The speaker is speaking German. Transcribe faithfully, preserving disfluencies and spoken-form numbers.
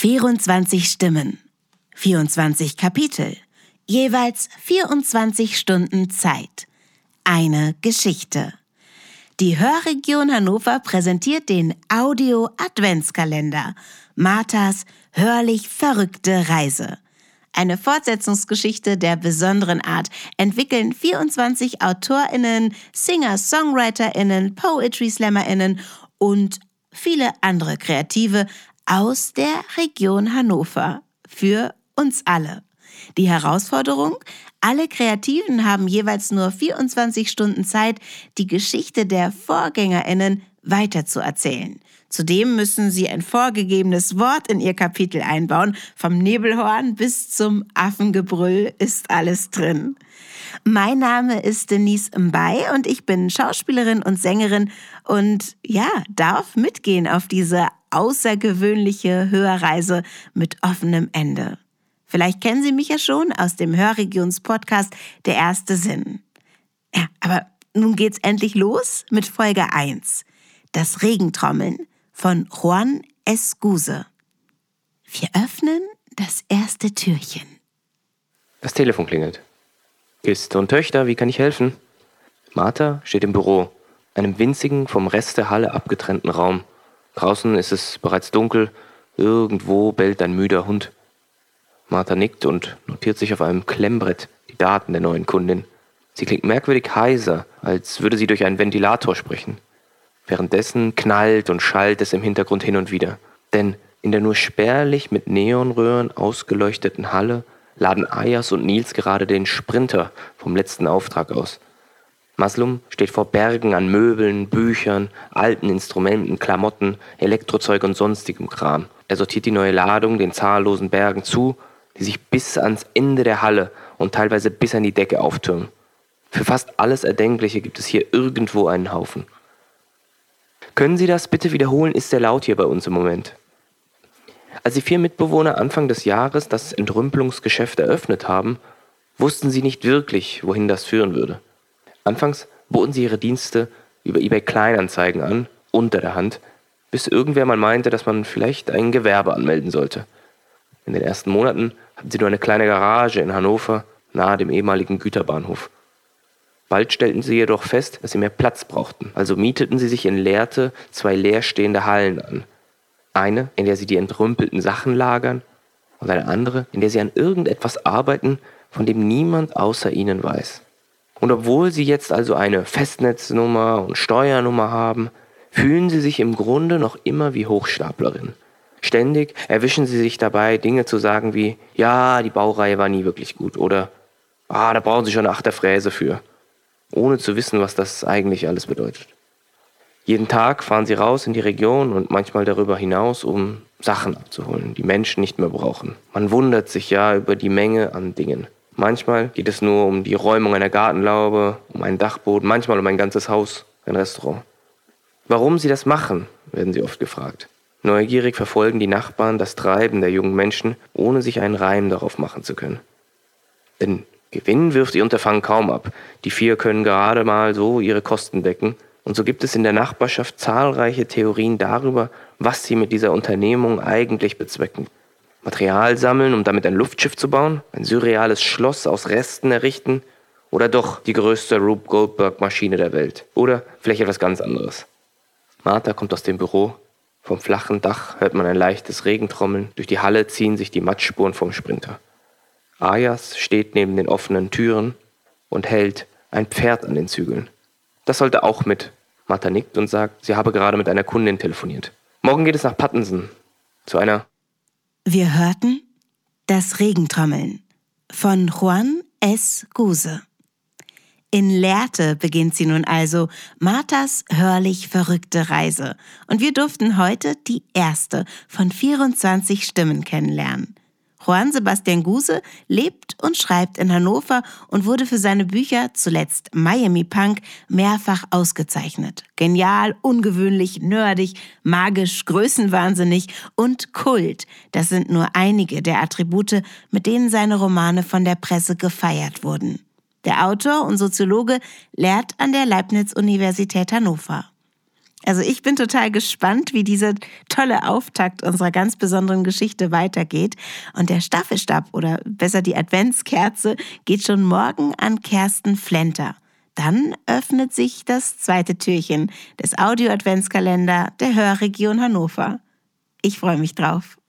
vierundzwanzig Stimmen, vierundzwanzig Kapitel, jeweils vierundzwanzig Stunden Zeit. Eine Geschichte. Die Hörregion Hannover präsentiert den Audio-Adventskalender Marthas hörlich verrückte Reise. Eine Fortsetzungsgeschichte der besonderen Art entwickeln vierundzwanzig AutorInnen, Singer-SongwriterInnen, Poetry-SlammerInnen und viele andere Kreative aus der Region Hannover. Für uns alle. Die Herausforderung? Alle Kreativen haben jeweils nur vierundzwanzig Stunden Zeit, die Geschichte der VorgängerInnen weiterzuerzählen. Zudem müssen sie ein vorgegebenes Wort in ihr Kapitel einbauen. Vom Nebelhorn bis zum Affengebrüll ist alles drin. Mein Name ist Denise Mbay und ich bin Schauspielerin und Sängerin und ja, darf mitgehen auf diese außergewöhnliche Hörreise mit offenem Ende. Vielleicht kennen Sie mich ja schon aus dem Hörregions-Podcast Der erste Sinn. Ja, aber nun geht's endlich los mit Folge eins. Das Regentrommeln von Juan Escuse. Wir öffnen das erste Türchen. Das Telefon klingelt. Ist und Töchter, wie kann ich helfen? Martha steht im Büro, einem winzigen, vom Rest der Halle abgetrennten Raum. Draußen ist es bereits dunkel, irgendwo bellt ein müder Hund. Martha nickt und notiert sich auf einem Klemmbrett die Daten der neuen Kundin. Sie klingt merkwürdig heiser, als würde sie durch einen Ventilator sprechen. Währenddessen knallt und schallt es im Hintergrund hin und wieder. Denn in der nur spärlich mit Neonröhren ausgeleuchteten Halle laden Ayas und Nils gerade den Sprinter vom letzten Auftrag aus. Maslum steht vor Bergen an Möbeln, Büchern, alten Instrumenten, Klamotten, Elektrozeug und sonstigem Kram. Er sortiert die neue Ladung den zahllosen Bergen zu, die sich bis ans Ende der Halle und teilweise bis an die Decke auftürmen. Für fast alles Erdenkliche gibt es hier irgendwo einen Haufen. Können Sie das bitte wiederholen? Ist sehr laut hier bei uns im Moment. Als die vier Mitbewohner Anfang des Jahres das Entrümpelungsgeschäft eröffnet haben, wussten sie nicht wirklich, wohin das führen würde. Anfangs boten sie ihre Dienste über eBay Kleinanzeigen an, unter der Hand, bis irgendwer mal meinte, dass man vielleicht ein Gewerbe anmelden sollte. In den ersten Monaten hatten sie nur eine kleine Garage in Hannover, nahe dem ehemaligen Güterbahnhof. Bald stellten sie jedoch fest, dass sie mehr Platz brauchten, also mieteten sie sich in Lehrte zwei leerstehende Hallen an. Eine, in der sie die entrümpelten Sachen lagern, und eine andere, in der sie an irgendetwas arbeiten, von dem niemand außer ihnen weiß. Und obwohl sie jetzt also eine Festnetznummer und Steuernummer haben, fühlen sie sich im Grunde noch immer wie Hochstaplerin. Ständig erwischen sie sich dabei, Dinge zu sagen wie, ja, die Baureihe war nie wirklich gut oder, ah, da brauchen sie schon eine Achterfräse für, ohne zu wissen, was das eigentlich alles bedeutet. Jeden Tag fahren sie raus in die Region und manchmal darüber hinaus, um Sachen abzuholen, die Menschen nicht mehr brauchen. Man wundert sich ja über die Menge an Dingen. Manchmal geht es nur um die Räumung einer Gartenlaube, um einen Dachboden, manchmal um ein ganzes Haus, ein Restaurant. Warum sie das machen, werden sie oft gefragt. Neugierig verfolgen die Nachbarn das Treiben der jungen Menschen, ohne sich einen Reim darauf machen zu können. Denn Gewinn wirft ihr Unterfangen kaum ab. Die vier können gerade mal so ihre Kosten decken. Und so gibt es in der Nachbarschaft zahlreiche Theorien darüber, was sie mit dieser Unternehmung eigentlich bezwecken. Material sammeln, um damit ein Luftschiff zu bauen, ein surreales Schloss aus Resten errichten oder doch die größte Rube Goldberg-Maschine der Welt. Oder vielleicht etwas ganz anderes. Martha kommt aus dem Büro. Vom flachen Dach hört man ein leichtes Regentrommeln. Durch die Halle ziehen sich die Matschspuren vom Sprinter. Ayas steht neben den offenen Türen und hält ein Pferd an den Zügeln. Das sollte auch mit. Martha nickt und sagt, sie habe gerade mit einer Kundin telefoniert. Morgen geht es nach Pattensen. Zu einer... Wir hörten Das Regentrommeln von Juan Escuse. In Lehrte beginnt sie nun also Marthas hörlich verrückte Reise. Und wir durften heute die erste von vierundzwanzig Stimmen kennenlernen. Juan Sebastian Guse lebt und schreibt in Hannover und wurde für seine Bücher, zuletzt Miami Punk, mehrfach ausgezeichnet. Genial, ungewöhnlich, nerdig, magisch, größenwahnsinnig und Kult. Das sind nur einige der Attribute, mit denen seine Romane von der Presse gefeiert wurden. Der Autor und Soziologe lehrt an der Leibniz-Universität Hannover. Also ich bin total gespannt, wie dieser tolle Auftakt unserer ganz besonderen Geschichte weitergeht. Und der Staffelstab oder besser die Adventskerze geht schon morgen an Kersten Flenter. Dann öffnet sich das zweite Türchen des Audio-Adventskalender der Hörregion Hannover. Ich freue mich drauf.